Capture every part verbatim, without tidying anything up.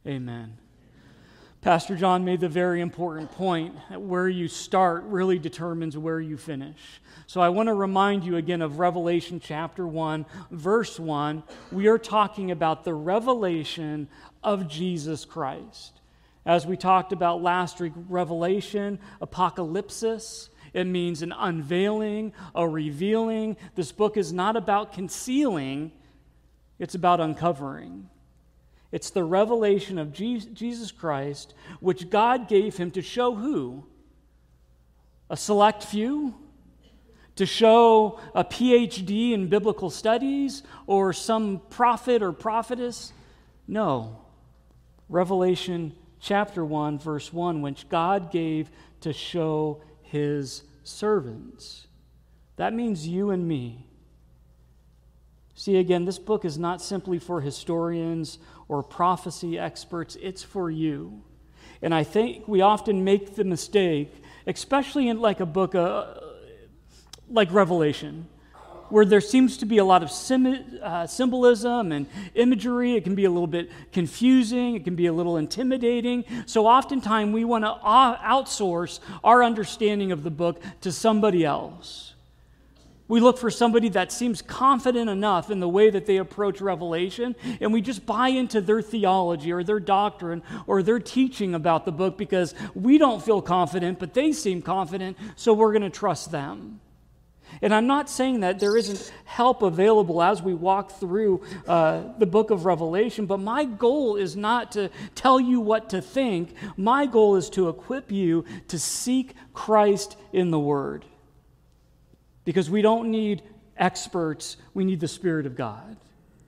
Amen. Pastor John made the very important point that where you start really determines where you finish. So I want to remind you again of Revelation chapter one, verse one. We are talking about the revelation of Jesus Christ. As we talked about last week, revelation, apocalypsis, it means an unveiling, a revealing. This book is not about concealing, it's about uncovering. It's the revelation of Jesus Christ, which God gave him to show who? A select few? To show a P H D in biblical studies or some prophet or prophetess? No. Revelation chapter one, verse one, which God gave to show his servants. That means you and me. See, again, this book is not simply for historians or prophecy experts, it's for you. And I think we often make the mistake, especially in like a book uh, like Revelation, where there seems to be a lot of sim- uh, symbolism and imagery. It can be a little bit confusing. It can be a little intimidating. So oftentimes we want to outsource our understanding of the book to somebody else. We look for somebody that seems confident enough in the way that they approach Revelation, and we just buy into their theology or their doctrine or their teaching about the book because we don't feel confident, but they seem confident, so we're going to trust them. And I'm not saying that there isn't help available as we walk through uh, the book of Revelation, but my goal is not to tell you what to think. My goal is to equip you to seek Christ in the Word. Because we don't need experts, we need the Spirit of God.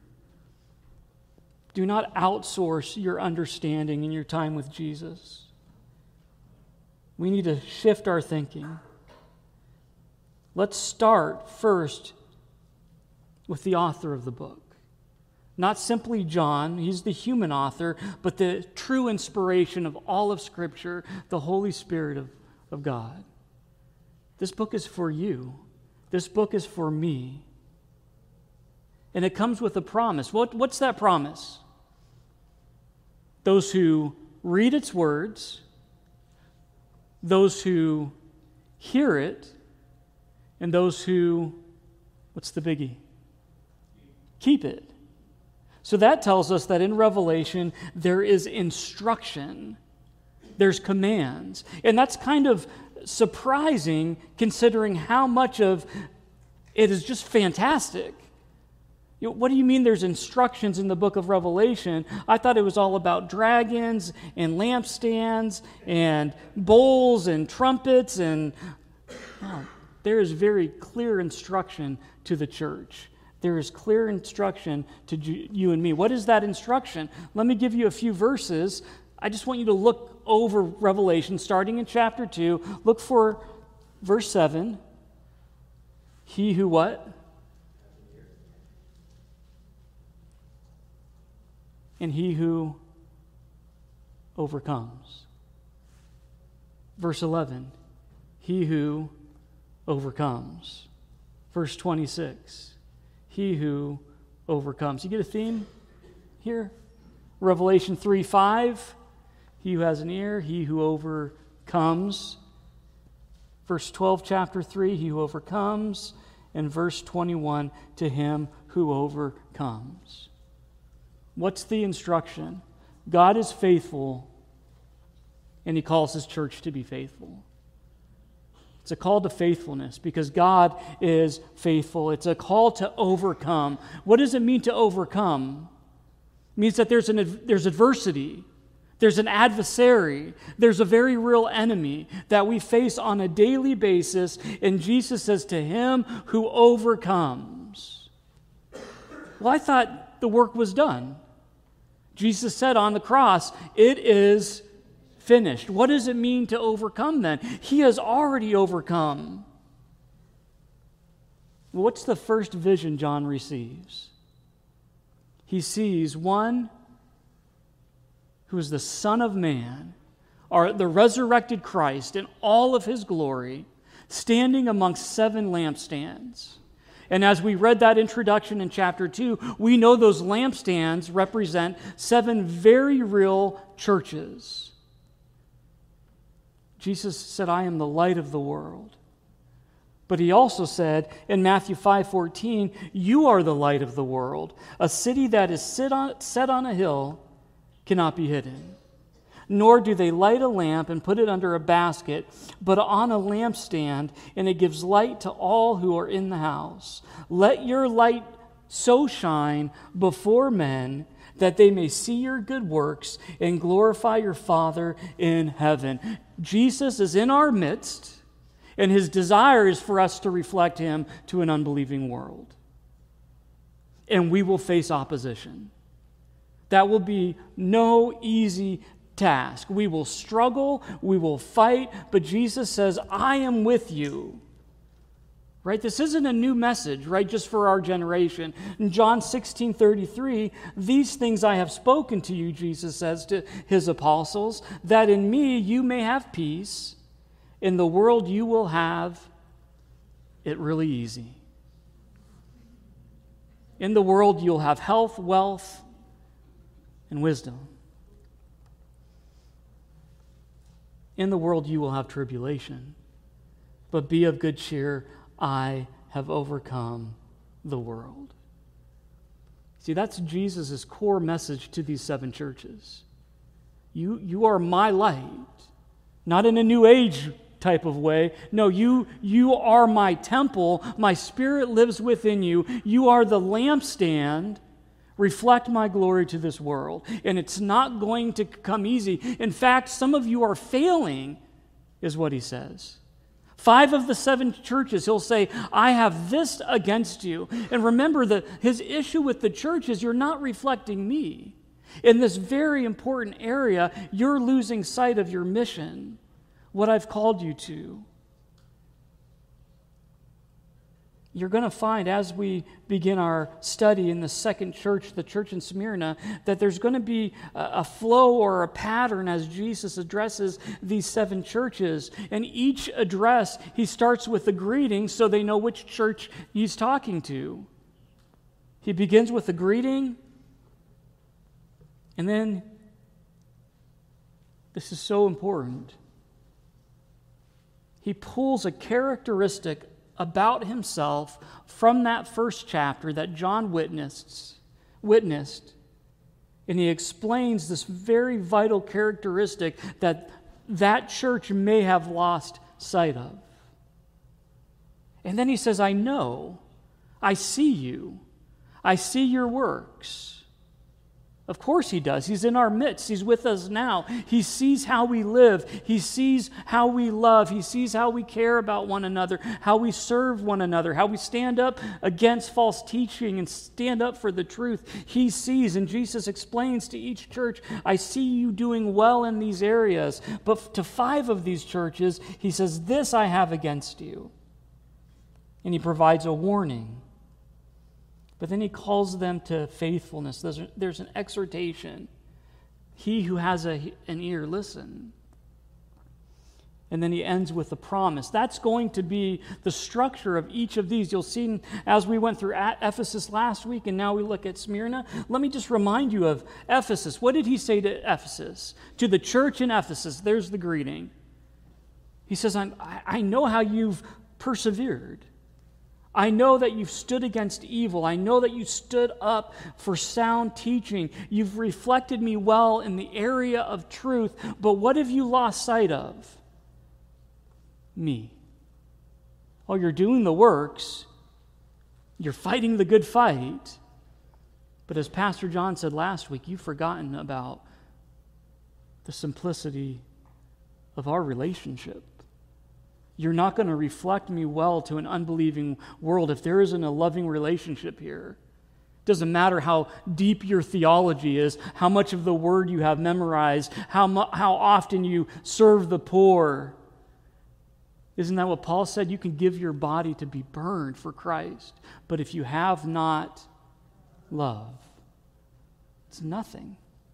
Do not outsource your understanding in your time with Jesus. We need to shift our thinking. Let's start first with the author of the book. Not simply John, he's the human author, but the true inspiration of all of Scripture, the Holy Spirit of, of God. This book is for you. This book is for me. And it comes with a promise. What, what's that promise? Those who read its words, those who hear it, and those who, what's the biggie? Keep it. So that tells us that in Revelation there is instruction. There's commands. And that's kind of surprising considering how much of it is just fantastic. You know, what do you mean there's instructions in the book of Revelation? I thought it was all about dragons and lampstands and bowls and trumpets and oh, there is very clear instruction to the church. There is clear instruction to you and me. What is that instruction? Let me give you a few verses. I just want you to look over Revelation, starting in chapter two. Look for verse seven. He who what? And he who overcomes. Verse eleven. He who overcomes. Verse twenty-six. He who overcomes. You get a theme here? Revelation three five. He who has an ear, he who overcomes. Verse twelve, chapter three, he who overcomes. And verse twenty-one, to him who overcomes. What's the instruction? God is faithful, and he calls his church to be faithful. It's a call to faithfulness because God is faithful. It's a call to overcome. What does it mean to overcome? It means that there's an there's adversity. There's an adversary. There's a very real enemy that we face on a daily basis, and Jesus says to him who overcomes. Well, I thought the work was done. Jesus said on the cross, it is finished. What does it mean to overcome then? He has already overcome. What's the first vision John receives? He sees one who is the Son of Man, or the resurrected Christ in all of his glory, standing amongst seven lampstands. And as we read that introduction in chapter two, we know those lampstands represent seven very real churches. Jesus said, I am the light of the world. But he also said in Matthew five fourteen, you are the light of the world. A city that is sit on, set on a hill cannot be hidden. Nor do they light a lamp and put it under a basket, but on a lampstand, and it gives light to all who are in the house. Let your light so shine before men that they may see your good works and glorify your Father in heaven. Jesus is in our midst, and his desire is for us to reflect him to an unbelieving world. And we will face opposition. That will be no easy task. We will struggle, we will fight, but Jesus says, I am with you. Right? This isn't a new message, right, just for our generation. In John sixteen thirty-three, these things I have spoken to you, Jesus says to his apostles, that in me you may have peace. In the world you will have it really easy. In the world you'll have health, wealth, and wisdom. In the world you will have tribulation, but be of good cheer, I have overcome the world. See, that's Jesus' core message to these seven churches. You, you are my light, not in a New Age type of way. No, you, you are my temple. My Spirit lives within you. You are the lampstand. Reflect my glory to this world. And it's not going to come easy. In fact, some of you are failing, is what he says. Five of the seven churches, he'll say, I have this against you. And remember that his issue with the church is you're not reflecting me. In this very important area, you're losing sight of your mission, what I've called you to. You're going to find as we begin our study in the second church, the church in Smyrna, that there's going to be a flow or a pattern as Jesus addresses these seven churches. And each address, he starts with a greeting so they know which church he's talking to. He begins with a greeting, and then, this is so important, he pulls a characteristic about himself from that first chapter that John witnessed, witnessed, and he explains this very vital characteristic that that church may have lost sight of. And then he says, I know, I see you, I see your works. Of course he does. He's in our midst. He's with us now. He sees how we live. He sees how we love. He sees how we care about one another, how we serve one another, how we stand up against false teaching and stand up for the truth. He sees, and Jesus explains to each church, I see you doing well in these areas. But to five of these churches, he says, this I have against you. And he provides a warning. But then he calls them to faithfulness. There's, there's an exhortation. He who has a, an ear, listen. And then he ends with a promise. That's going to be the structure of each of these. You'll see as we went through Ephesus last week and now we look at Smyrna. Let me just remind you of Ephesus. What did he say to Ephesus? To the church in Ephesus, there's the greeting. He says, I'm, I know how you've persevered. I know that you've stood against evil. I know that you stood up for sound teaching. You've reflected me well in the area of truth. But what have you lost sight of? Me. Oh, you're doing the works. You're fighting the good fight. But as Pastor John said last week, you've forgotten about the simplicity of our relationship. You're not going to reflect me well to an unbelieving world if there isn't a loving relationship here. It doesn't matter how deep your theology is, how much of the word you have memorized, how, mu- how often you serve the poor. Isn't that what Paul said? You can give your body to be burned for Christ, but if you have not love, it's nothing.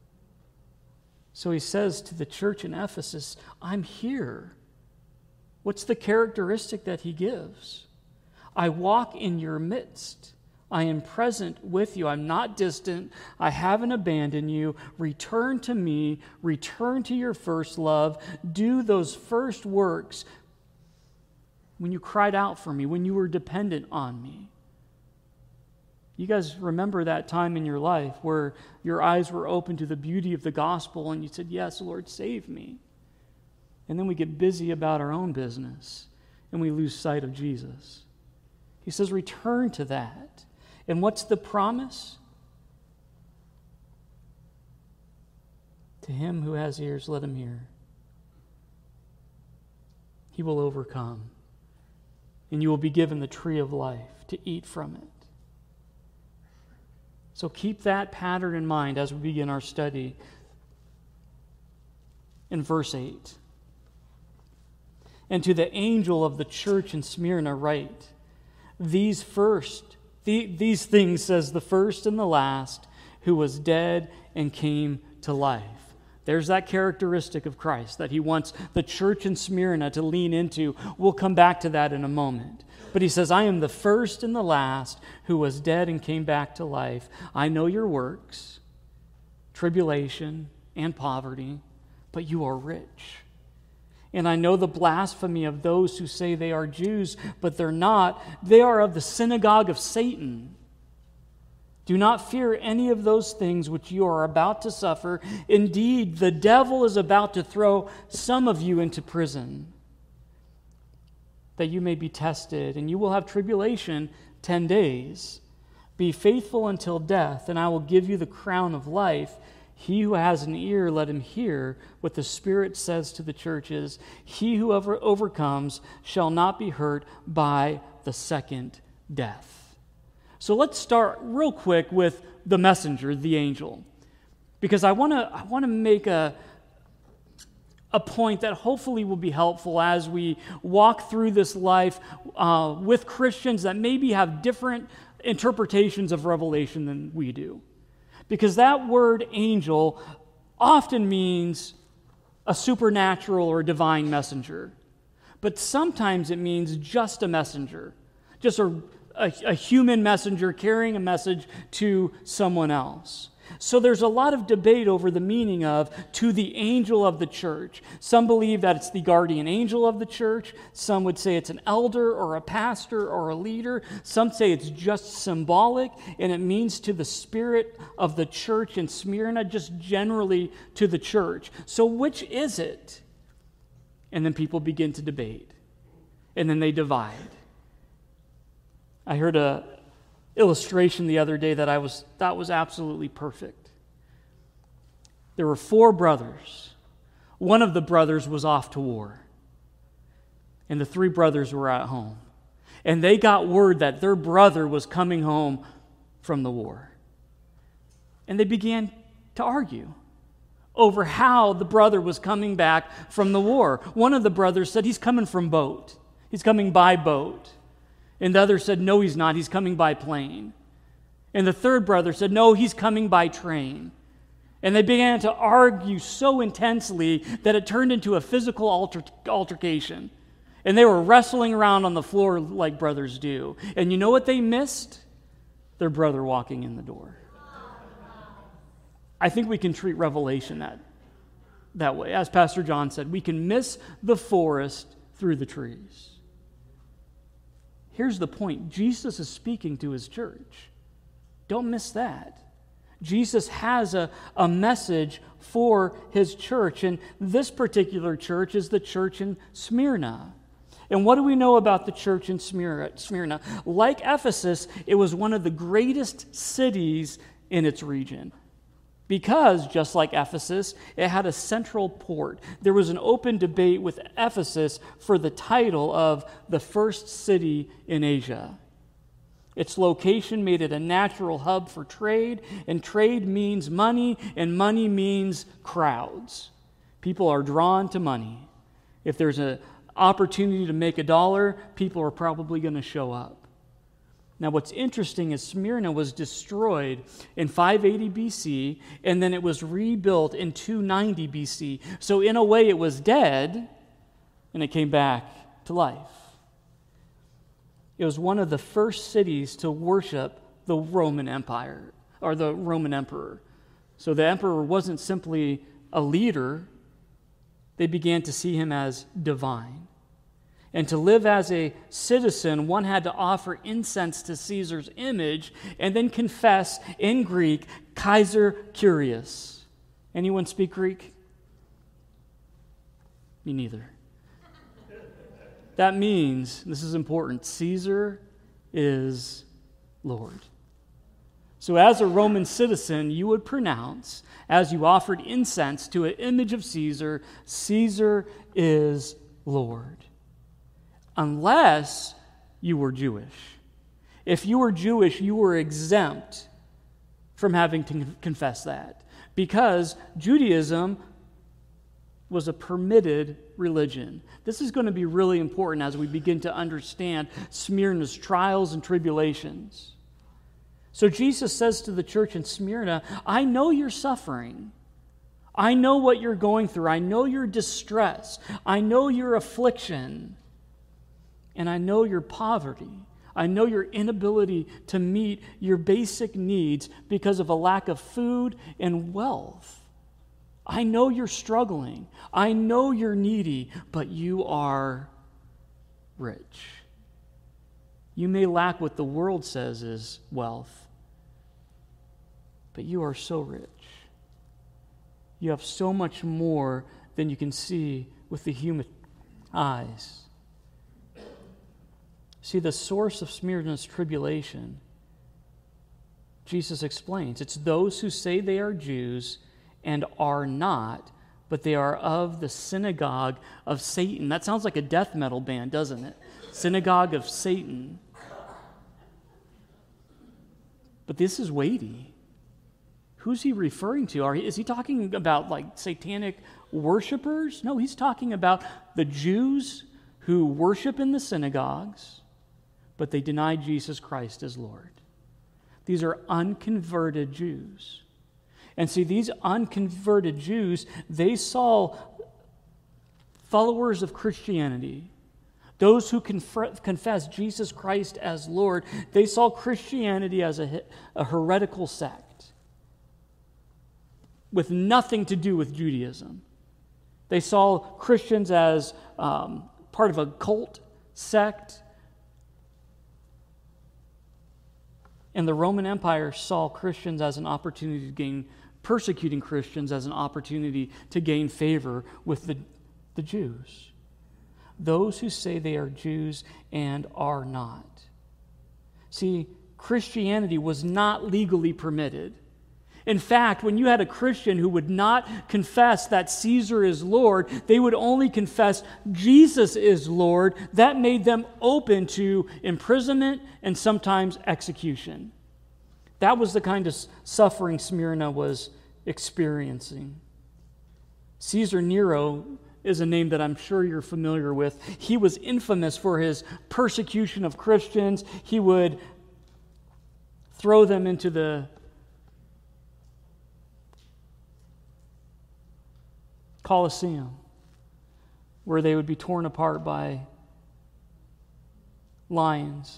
So he says to the church in Ephesus, I'm here. What's the characteristic that he gives? I walk in your midst. I am present with you. I'm not distant. I haven't abandoned you. Return to me. Return to your first love. Do those first works when you cried out for me, when you were dependent on me. You guys remember that time in your life where your eyes were open to the beauty of the gospel and you said, yes, Lord, save me. And then we get busy about our own business and we lose sight of Jesus. He says, return to that. And what's the promise? To him who has ears, let him hear. He will overcome. And you will be given the tree of life to eat from it. So keep that pattern in mind as we begin our study in verse eight. And to the angel of the church in Smyrna write, these first, the, these things says the first and the last, who was dead and came to life. There's that characteristic of Christ that he wants the church in Smyrna to lean into. We'll come back to that in a moment. But he says, I am the first and the last who was dead and came back to life. I know your works, tribulation and poverty, but you are rich. And I know the blasphemy of those who say they are Jews, but they're not. They are of the synagogue of Satan. Do not fear any of those things which you are about to suffer. Indeed, the devil is about to throw some of you into prison, that you may be tested, and you will have tribulation ten days. Be faithful until death, and I will give you the crown of life. He who has an ear, let him hear what the Spirit says to the churches. He who ever overcomes shall not be hurt by the second death. So let's start real quick with the messenger, the angel, because I want to I want to make a a point that hopefully will be helpful as we walk through this life uh, with Christians that maybe have different interpretations of Revelation than we do. Because that word angel often means a supernatural or divine messenger. But sometimes it means just a messenger, just a, a, a human messenger carrying a message to someone else. So there's a lot of debate over the meaning of to the angel of the church. Some believe that it's the guardian angel of the church. Some would say it's an elder or a pastor or a leader. Some say it's just symbolic and it means to the spirit of the church in Smyrna, just generally to the church. So which is it? And then people begin to debate. And then they divide. I heard a illustration the other day that I was thought was absolutely perfect. There were four brothers. One of the brothers was off to war, and the three brothers were at home. And they got word that their brother was coming home from the war. And they began to argue over how the brother was coming back from the war. One of the brothers said he's coming from boat. He's coming by boat. And the other said, no, he's not. He's coming by plane. And the third brother said, no, he's coming by train. And they began to argue so intensely that it turned into a physical alter- altercation. And they were wrestling around on the floor like brothers do. And you know what they missed? Their brother walking in the door. I think we can treat Revelation that, that way. As Pastor John said, we can miss the forest through the trees. Here's the point. Jesus is speaking to his church. Don't miss that. Jesus has a, a message for his church, and this particular church is the church in Smyrna. And what do we know about the church in Smyrna? Like Ephesus, it was one of the greatest cities in its region. Because, just like Ephesus, it had a central port. There was an open debate with Ephesus for the title of the first city in Asia. Its location made it a natural hub for trade, and trade means money, and money means crowds. People are drawn to money. If there's an opportunity to make a dollar, people are probably going to show up. Now, what's interesting is Smyrna was destroyed in five eighty B C, and then it was rebuilt in two ninety B C. So in a way, it was dead, and it came back to life. It was one of the first cities to worship the Roman Empire, or the Roman emperor. So the emperor wasn't simply a leader. They began to see him as divine. And to live as a citizen, one had to offer incense to Caesar's image and then confess in Greek, Kaiser Kyrios. Anyone speak Greek? Me neither. That means, this is important, Caesar is Lord. So as a Roman citizen, you would pronounce, as you offered incense to an image of Caesar, Caesar is Lord. Unless you were Jewish. If you were Jewish, you were exempt from having to confess that, because Judaism was a permitted religion. This is going to be really important as we begin to understand Smyrna's trials and tribulations. So Jesus says to the church in Smyrna, I know you're suffering. I know what you're going through. I know your distress. I know your affliction. And I know your poverty. I know your inability to meet your basic needs because of a lack of food and wealth. I know you're struggling. I know you're needy, but you are rich. You may lack what the world says is wealth, but you are so rich. You have so much more than you can see with the human eyes. See, the source of Smyrna's tribulation, Jesus explains, it's those who say they are Jews and are not, but they are of the synagogue of Satan. That sounds like a death metal band, doesn't it? Synagogue of Satan. But this is weighty. Who's he referring to? Are he, is he talking about like satanic worshipers? No, he's talking about the Jews who worship in the synagogues, but they deny Jesus Christ as Lord. These are unconverted Jews. And see, these unconverted Jews, they saw followers of Christianity, those who conf- confess Jesus Christ as Lord, they saw Christianity as a, a heretical sect with nothing to do with Judaism. They saw Christians as um, part of a cult sect. And the Roman Empire saw Christians as an opportunity to gain, persecuting Christians as an opportunity to gain favor with the, the Jews. Those who say they are Jews and are not. See, Christianity was not legally permitted. In fact, when you had a Christian who would not confess that Caesar is Lord, they would only confess Jesus is Lord. That made them open to imprisonment and sometimes execution. That was the kind of suffering Smyrna was experiencing. Caesar Nero is a name that I'm sure you're familiar with. He was infamous for his persecution of Christians. He would throw them into the Colosseum, where they would be torn apart by lions.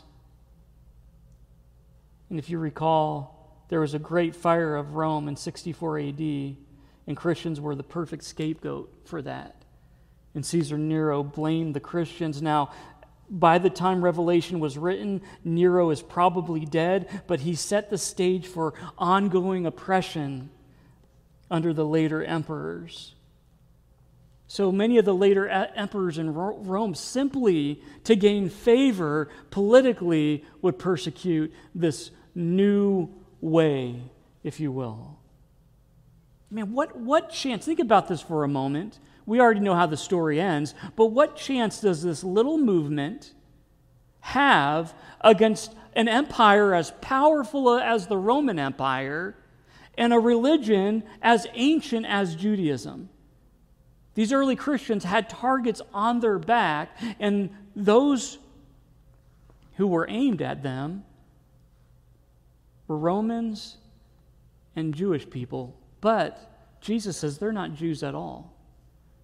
And if you recall, there was a great fire of Rome in sixty-four A D, and Christians were the perfect scapegoat for that. And Caesar Nero blamed the Christians. Now, by the time Revelation was written, Nero is probably dead, but he set the stage for ongoing oppression under the later emperors. So many of the later emperors in Rome, simply to gain favor politically, would persecute this new way, if you will. Man, what, what chance, think about this for a moment. We already know how the story ends, but what chance does this little movement have against an empire as powerful as the Roman Empire and a religion as ancient as Judaism? These early Christians had targets on their back, and those who were aimed at them were Romans and Jewish people. But Jesus says they're not Jews at all,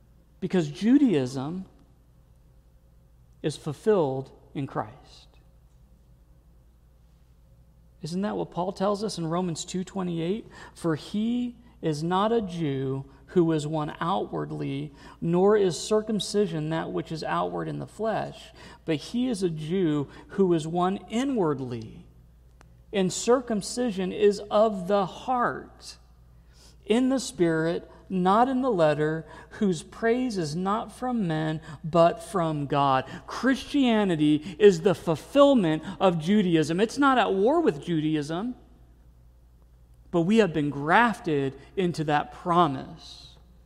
because Judaism is fulfilled in Christ. Isn't that what Paul tells us in Romans two twenty-eight? For he is not a Jew who is one outwardly, nor is circumcision that which is outward in the flesh, but he is a Jew who is one inwardly. And circumcision is of the heart, in the Spirit, not in the letter, whose praise is not from men, but from God. Christianity is the fulfillment of Judaism. It's not at war with Judaism, but we have been grafted into that promise.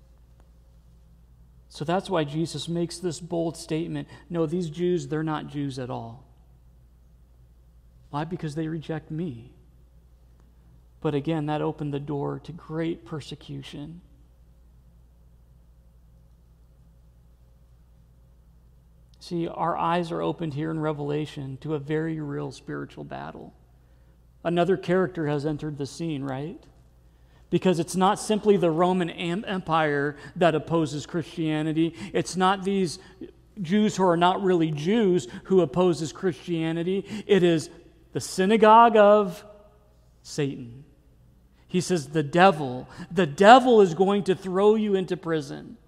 So that's why Jesus makes this bold statement. No, these Jews, they're not Jews at all. Why? Because they reject me. But again, that opened the door to great persecution. See, our eyes are opened here in Revelation to a very real spiritual battle. Another character has entered the scene, right? Because it's not simply the Roman Empire that opposes Christianity. It's not these Jews who are not really Jews who opposes Christianity. It is the synagogue of Satan. He says the devil, the devil is going to throw you into prison.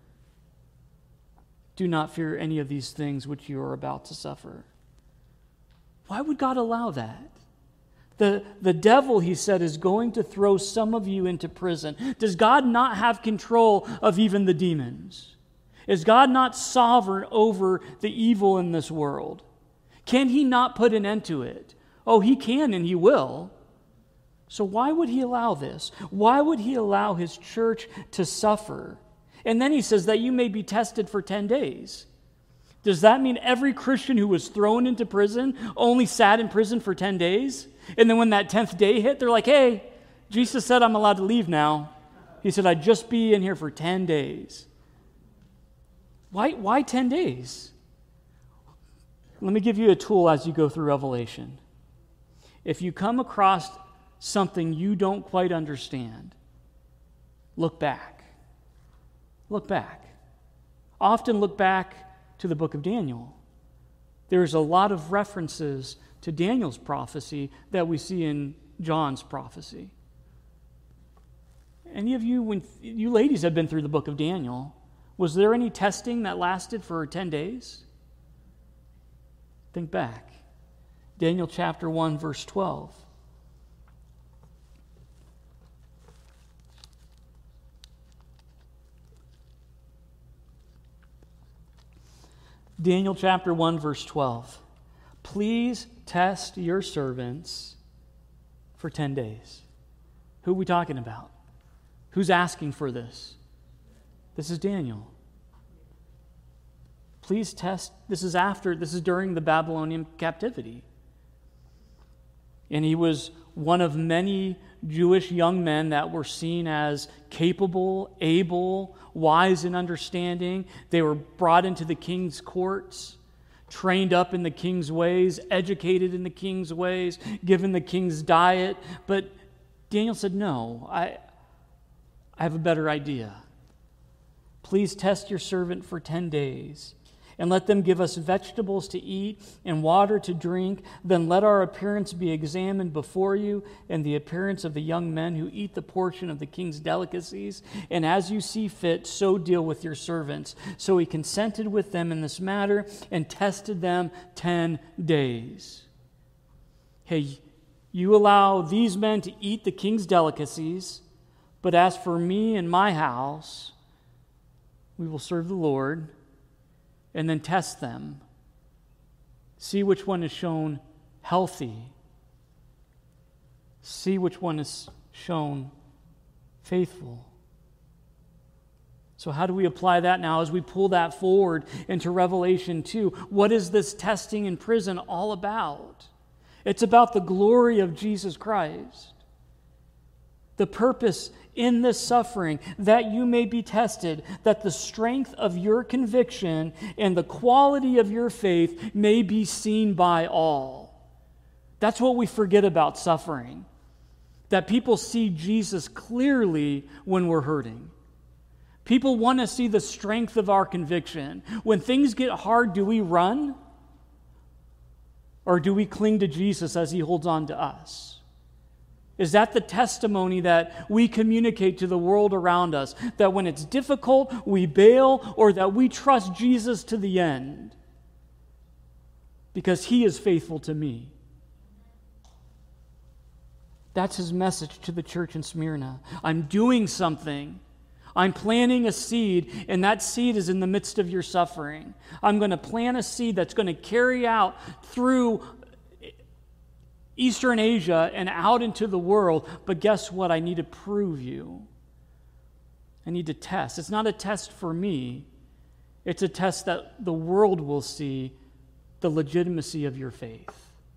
Do not fear any of these things which you are about to suffer. Why would God allow that? The, the devil, he said, is going to throw some of you into prison. Does God not have control of even the demons? Is God not sovereign over the evil in this world? Can he not put an end to it? Oh, he can and he will. So why would he allow this? Why would he allow his church to suffer? And then he says that you may be tested for ten days. Does that mean every Christian who was thrown into prison only sat in prison for ten days? And then when that tenth day hit, they're like, hey, Jesus said I'm allowed to leave now. He said I'd just be in here for ten days. Why, why ten days? Let me give you a tool as you go through Revelation. If you come across something you don't quite understand, look back. Look back. Often look back to the book of Daniel. There's a lot of references to Daniel's prophecy that we see in John's prophecy. Any of you, when you ladies have been through the book of Daniel, was there any testing that lasted for ten days? Think back. Daniel chapter one, verse twelve. Daniel chapter one, verse twelve. Please test your servants for ten days. Who are we talking about? Who's asking for this? This is Daniel. Please test. This is after, this is during the Babylonian captivity. And he was one of many Jewish young men that were seen as capable, able, wise in understanding. They were brought into the king's courts, trained up in the king's ways, educated in the king's ways, given the king's diet. But Daniel said, no, I, I have a better idea. Please test your servant for ten days, and let them give us vegetables to eat and water to drink. Then let our appearance be examined before you, and the appearance of the young men who eat the portion of the king's delicacies. And as you see fit, so deal with your servants. So he consented with them in this matter and tested them ten days. Hey, you allow these men to eat the king's delicacies, but as for me and my house, we will serve the Lord. And then test them. See which one is shown healthy. See which one is shown faithful. So how do we apply that now as we pull that forward into Revelation two? What is this testing in prison all about? It's about the glory of Jesus Christ. The purpose in this suffering, that you may be tested, that the strength of your conviction and the quality of your faith may be seen by all. That's what we forget about suffering. That people see Jesus clearly when we're hurting. People want to see the strength of our conviction. When things get hard, do we run? Or do we cling to Jesus as he holds on to us? Is that the testimony that we communicate to the world around us? That when it's difficult, we bail, or that we trust Jesus to the end? Because he is faithful to me. That's his message to the church in Smyrna. I'm doing something. I'm planting a seed, and that seed is in the midst of your suffering. I'm going to plant a seed that's going to carry out through Eastern Asia and out into the world. But guess what? I need to prove you. I need to test. It's not a test for me. It's a test that the world will see the legitimacy of your faith.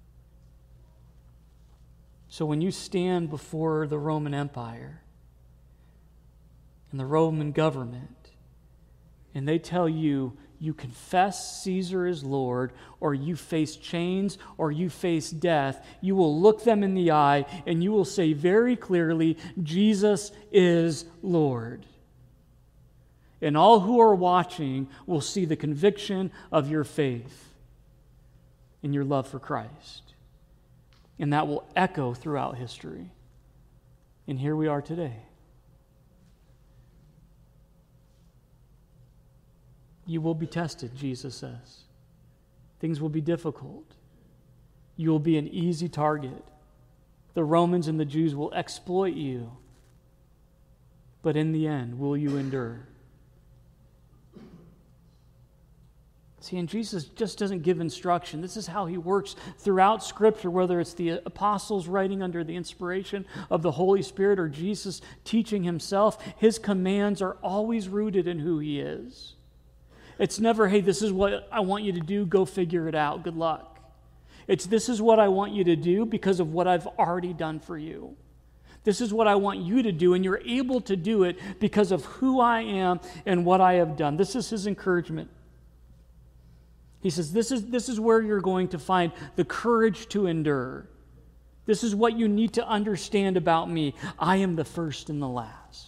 So when you stand before the Roman Empire and the Roman government, and they tell you, you confess Caesar is Lord, or you face chains, or you face death, you will look them in the eye, and you will say very clearly, Jesus is Lord. And all who are watching will see the conviction of your faith and your love for Christ. And that will echo throughout history. And here we are today. You will be tested, Jesus says. Things will be difficult. You will be an easy target. The Romans and the Jews will exploit you. But in the end, will you endure? See, and Jesus just doesn't give instruction. This is how he works throughout Scripture, whether it's the apostles writing under the inspiration of the Holy Spirit or Jesus teaching himself. His commands are always rooted in who he is. It's never, hey, this is what I want you to do, go figure it out, good luck. It's, this is what I want you to do because of what I've already done for you. This is what I want you to do, and you're able to do it because of who I am and what I have done. This is his encouragement. He says, this is, this is where you're going to find the courage to endure. This is what you need to understand about me. I am the first and the last.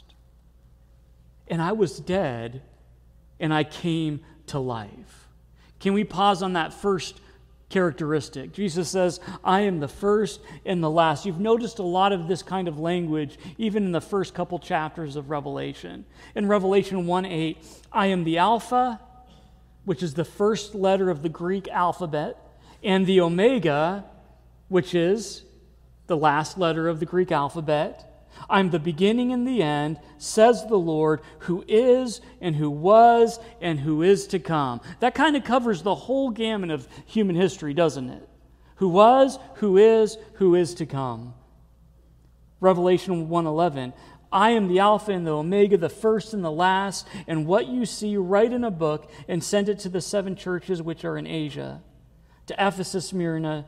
And I was dead, and I came to life. Can we pause on that first characteristic? Jesus says, I am the first and the last. You've noticed a lot of this kind of language even in the first couple chapters of Revelation. In Revelation one eight, I am the Alpha, which is the first letter of the Greek alphabet, and the Omega, which is the last letter of the Greek alphabet. I'm the beginning and the end, says the Lord, who is and who was and who is to come. That kind of covers the whole gamut of human history, doesn't it? Who was, who is, who is to come. Revelation one eleven, I am the Alpha and the Omega, the first and the last, and what you see, write in a book and send it to the seven churches which are in Asia, to Ephesus, Smyrna,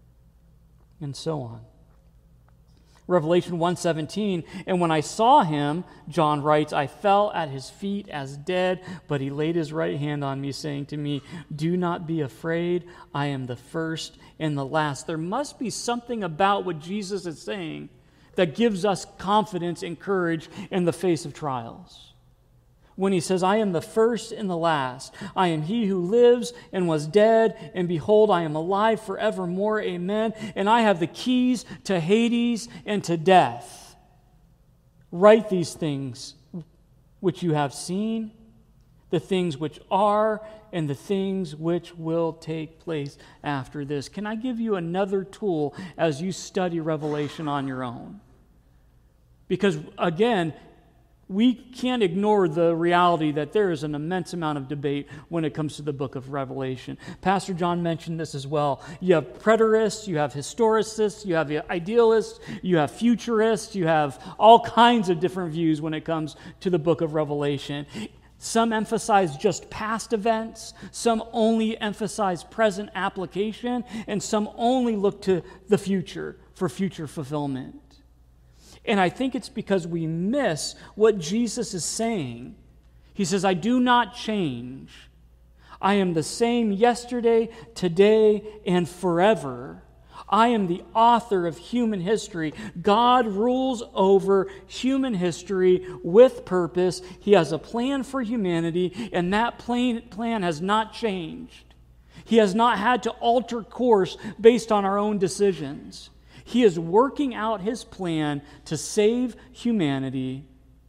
and so on. Revelation one seventeen, and when I saw him, John writes, I fell at his feet as dead, but he laid his right hand on me, saying to me, do not be afraid, I am the first and the last. There must be something about what Jesus is saying that gives us confidence and courage in the face of trials. When he says, I am the first and the last, I am he who lives and was dead, and behold, I am alive forevermore, amen, and I have the keys to Hades and to death. Write these things which you have seen, the things which are, and the things which will take place after this. Can I give you another tool as you study Revelation on your own? Because, again, we can't ignore the reality that there is an immense amount of debate when it comes to the book of Revelation. Pastor John mentioned this as well. You have preterists, you have historicists, you have idealists, you have futurists, you have all kinds of different views when it comes to the book of Revelation. Some emphasize just past events, some only emphasize present application, and some only look to the future for future fulfillment. And I think it's because we miss what Jesus is saying. He says, I do not change. I am the same yesterday, today, and forever. I am the author of human history. God rules over human history with purpose. He has a plan for humanity, and that plan, plan has not changed. He has not had to alter course based on our own decisions. He is working out his plan to save humanity,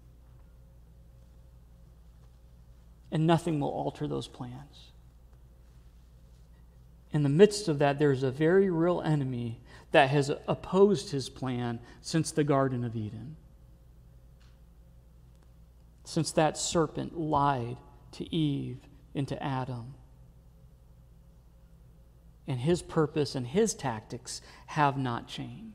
and nothing will alter those plans. In the midst of that, there's a very real enemy that has opposed his plan since the Garden of Eden. Since that serpent lied to Eve and to Adam. And his purpose and his tactics have not changed.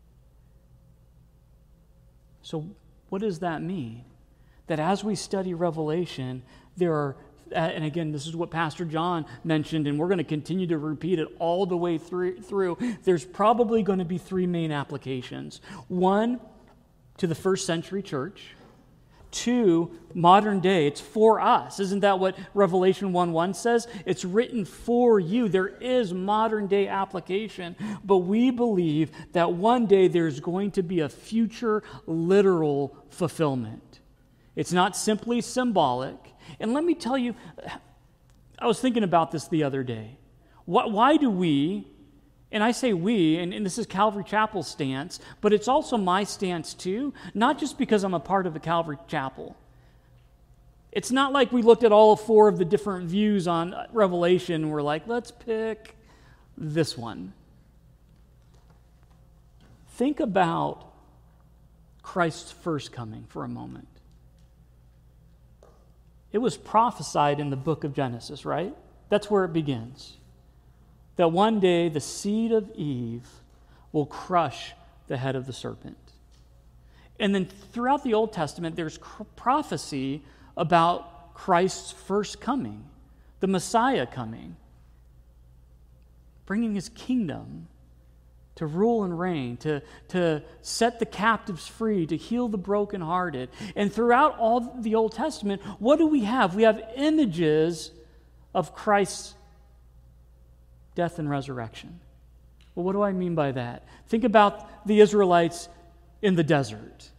So what does that mean? That as we study Revelation, there are, and again, this is what Pastor John mentioned, and we're going to continue to repeat it all the way through, through. There's probably going to be three main applications. One, to the first century church. Two, modern day. It's for us. Isn't that what Revelation one one says? It's written for you. There is modern day application. But we believe that one day there's going to be a future literal fulfillment. It's not simply symbolic. And let me tell you, I was thinking about this the other day. Why do we, and I say we, and, and this is Calvary Chapel's stance, but it's also my stance too, not just because I'm a part of the Calvary Chapel. It's not like we looked at all four of the different views on Revelation and we're like, let's pick this one. Think about Christ's first coming for a moment. It was prophesied in the book of Genesis, right? That's where it begins. That one day the seed of Eve will crush the head of the serpent. And then throughout the Old Testament, there's prophecy about Christ's first coming, the Messiah coming, bringing his kingdom to rule and reign, to, to set the captives free, to heal the brokenhearted. And throughout all the Old Testament, what do we have? We have images of Christ's death and resurrection. Well, what do I mean by that? Think about the Israelites in the desert.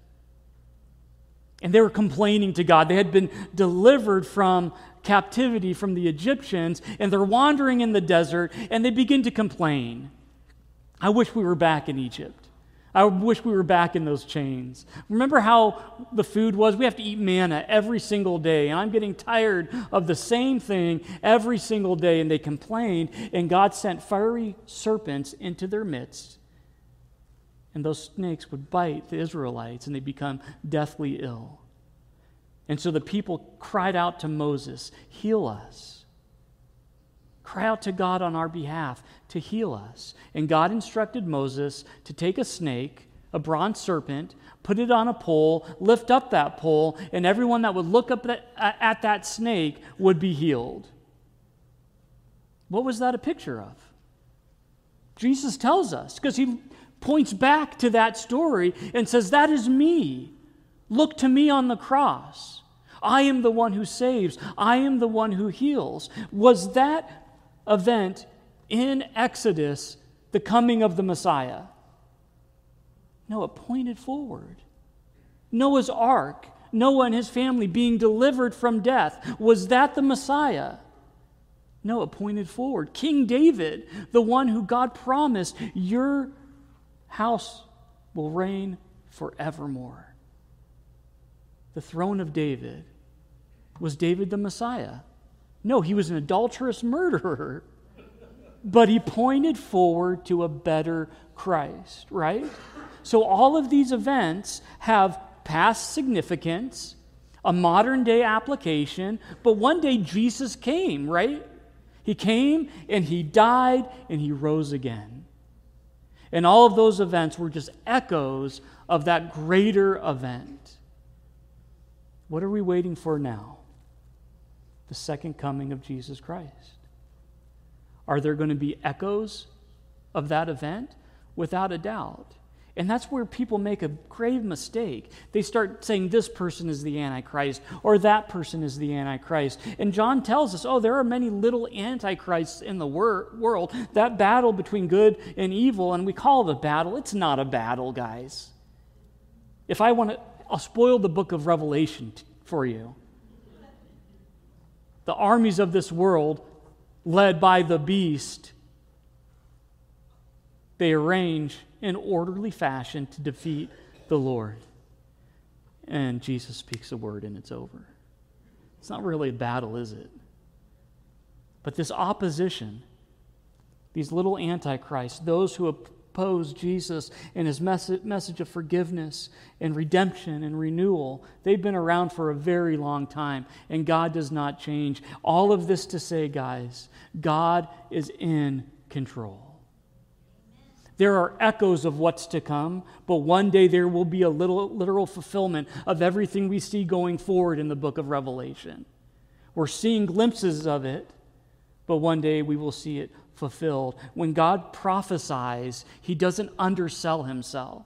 And they were complaining to God. They had been delivered from captivity from the Egyptians, and they're wandering in the desert, and they begin to complain. I wish we were back in Egypt. I wish we were back in those chains. Remember how the food was? We have to eat manna every single day, and I'm getting tired of the same thing every single day. And they complained, and God sent fiery serpents into their midst, and those snakes would bite the Israelites, and they become deathly ill. And so the people cried out to Moses, "Heal us." Cry out to God on our behalf to heal us. And God instructed Moses to take a snake, a bronze serpent, put it on a pole, lift up that pole, and everyone that would look up at that snake would be healed. What was that a picture of? Jesus tells us, because he points back to that story and says, "That is me. Look to me on the cross. I am the one who saves. I am the one who heals." Was that event in Exodus the coming of the Messiah? No, it pointed forward. Noah's ark, Noah and his family being delivered from death, was that the Messiah? No, it pointed forward. King David, the one who God promised, your house will reign forevermore. The throne of David. Was David the Messiah? No, he was an adulterous murderer. But he pointed forward to a better Christ, right? So all of these events have past significance, a modern day application, but one day Jesus came, right? He came and he died and he rose again. And all of those events were just echoes of that greater event. What are we waiting for now? The second coming of Jesus Christ. Are there going to be echoes of that event? Without a doubt. And that's where people make a grave mistake. They start saying this person is the Antichrist or that person is the Antichrist. And John tells us, oh, there are many little Antichrists in the wor- world. That battle between good and evil, and we call it a battle. It's not a battle, guys. If I want to, I'll spoil the book of Revelation t- for you. The armies of this world, led by the beast, they arrange in orderly fashion to defeat the Lord. And Jesus speaks a word and it's over. It's not really a battle, is it? But this opposition, these little antichrists, those who oppose Jesus and his message, message of forgiveness and redemption and renewal, they've been around for a very long time, and God does not change. All of this to say, guys, God is in control. There are echoes of what's to come, but one day there will be a little literal fulfillment of everything we see going forward in the book of Revelation. We're seeing glimpses of it, but one day we will see it fulfilled. When God prophesies, he doesn't undersell himself.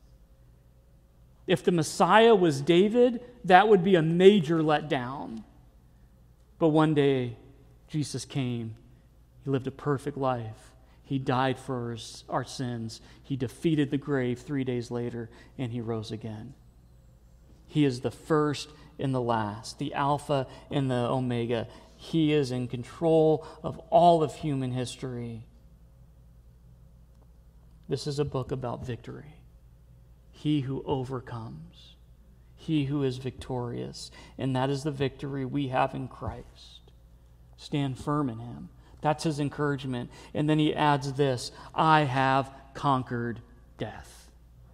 If the Messiah was David, that would be a major letdown. But one day, Jesus came. He lived a perfect life. He died for our sins. He defeated the grave three days later, and he rose again. He is the first and the last, the Alpha and the Omega. He is in control of all of human history. This is a book about victory. He who overcomes, he who is victorious, and that is the victory we have in Christ. Stand firm in him. That's his encouragement. And then he adds this, I have conquered death.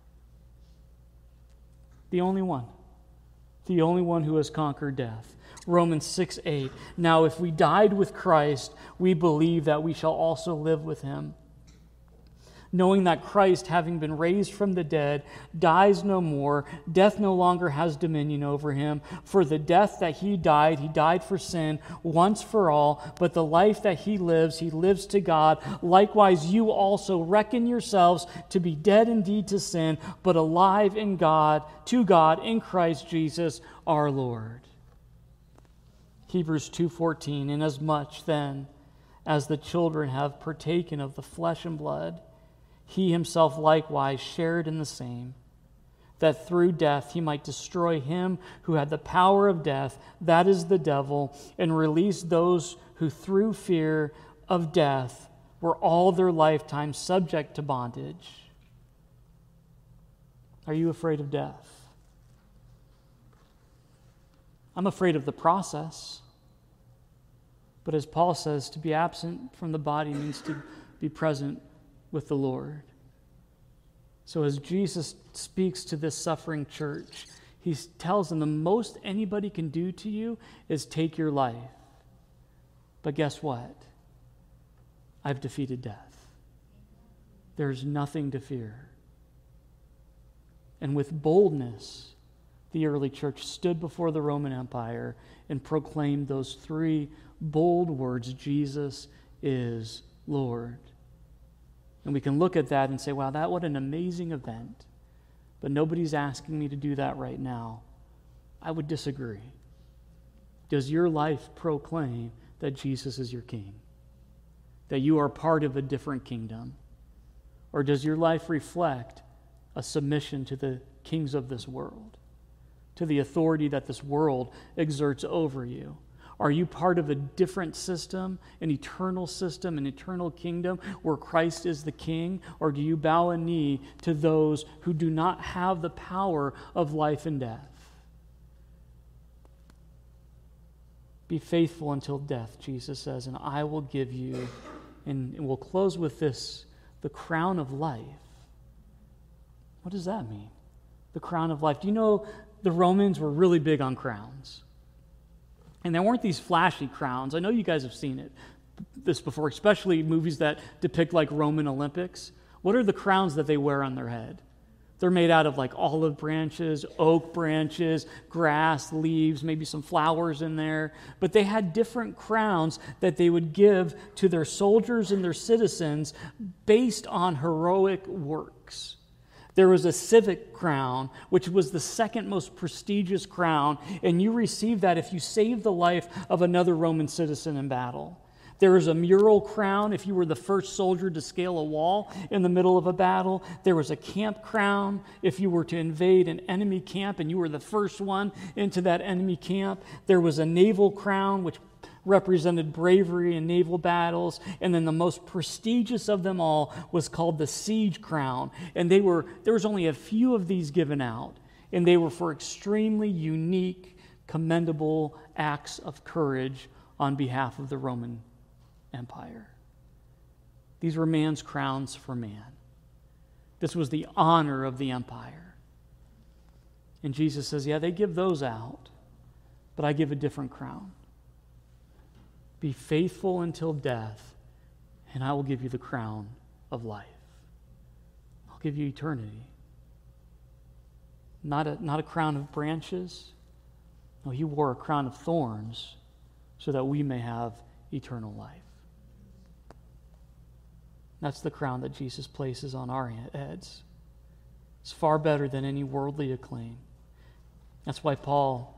The only one. The only one who has conquered death. Romans six eight. Now if we died with Christ, we believe that we shall also live with him. Knowing that Christ, having been raised from the dead, dies no more, death no longer has dominion over him. For the death that he died, he died for sin once for all, but the life that he lives, he lives to God. Likewise, you also reckon yourselves to be dead indeed to sin, but alive in God, to God in Christ Jesus our Lord. Hebrews two fourteen, inasmuch then as the children have partaken of the flesh and blood, he himself likewise shared in the same, that through death he might destroy him who had the power of death, that is the devil, and release those who through fear of death were all their lifetime subject to bondage. Are you afraid of death? I'm afraid of the process. But as Paul says, to be absent from the body means to be present with the Lord. So as Jesus speaks to this suffering church, he tells them the most anybody can do to you is take your life. But guess what? I've defeated death. There's nothing to fear. And with boldness, the early church stood before the Roman Empire and proclaimed those three bold words, Jesus is Lord. And we can look at that and say, wow, that what an amazing event. But nobody's asking me to do that right now. I would disagree. Does your life proclaim that Jesus is your King? That you are part of a different kingdom? Or does your life reflect a submission to the kings of this world? To the authority that this world exerts over you? Are you part of a different system, an eternal system, an eternal kingdom where Christ is the King? Or do you bow a knee to those who do not have the power of life and death? Be faithful until death, Jesus says, and I will give you, and we'll close with this, the crown of life. What does that mean? The crown of life. Do you know the Romans were really big on crowns? And there weren't these flashy crowns. I know you guys have seen it, this before, especially movies that depict like Roman Olympics. What are the crowns that they wear on their head? They're made out of like olive branches, oak branches, grass, leaves, maybe some flowers in there. But they had different crowns that they would give to their soldiers and their citizens based on heroic works. There was a civic crown, which was the second most prestigious crown, and you received that if you saved the life of another Roman citizen in battle. There was a mural crown if you were the first soldier to scale a wall in the middle of a battle. There was a camp crown if you were to invade an enemy camp and you were the first one into that enemy camp. There was a naval crown, which represented bravery in naval battles, and then the most prestigious of them all was called the Siege Crown. And they were there was only a few of these given out, and they were for extremely unique, commendable acts of courage on behalf of the Roman Empire. These were man's crowns for man. This was the honor of the empire. And Jesus says, yeah, they give those out, but I give a different crown. Be faithful until death, and I will give you the crown of life. I'll give you eternity. Not a, not a crown of branches. No, he wore a crown of thorns so that we may have eternal life. That's the crown that Jesus places on our heads. It's far better than any worldly acclaim. That's why Paul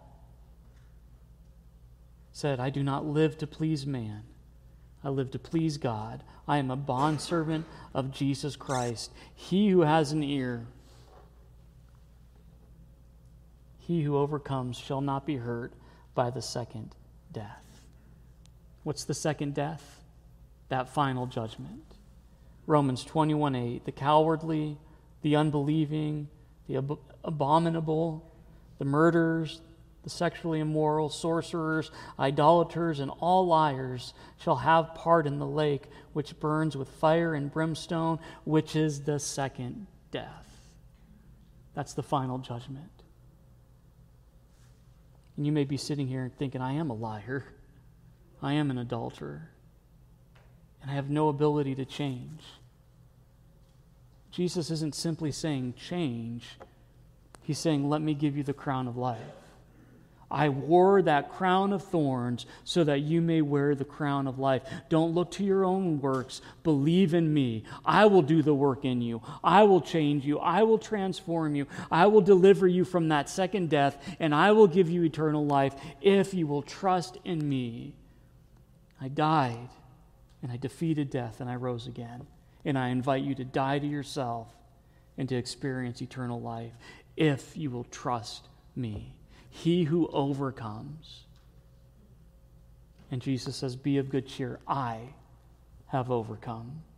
said, I do not live to please man. I live to please God. I am a bondservant of Jesus Christ. He who has an ear, he who overcomes shall not be hurt by the second death. What's the second death? That final judgment. Romans twenty-one eight, the cowardly, the unbelieving, the ab- abominable, the murderers, the sexually immoral, sorcerers, idolaters, and all liars shall have part in the lake which burns with fire and brimstone, which is the second death. That's the final judgment. And you may be sitting here thinking, I am a liar. I am an adulterer. And I have no ability to change. Jesus isn't simply saying change. He's saying, let me give you the crown of life. I wore that crown of thorns so that you may wear the crown of life. Don't look to your own works. Believe in me. I will do the work in you. I will change you. I will transform you. I will deliver you from that second death, and I will give you eternal life if you will trust in me. I died, and I defeated death, and I rose again. And I invite you to die to yourself and to experience eternal life if you will trust me. He who overcomes. And Jesus says, be of good cheer. I have overcome.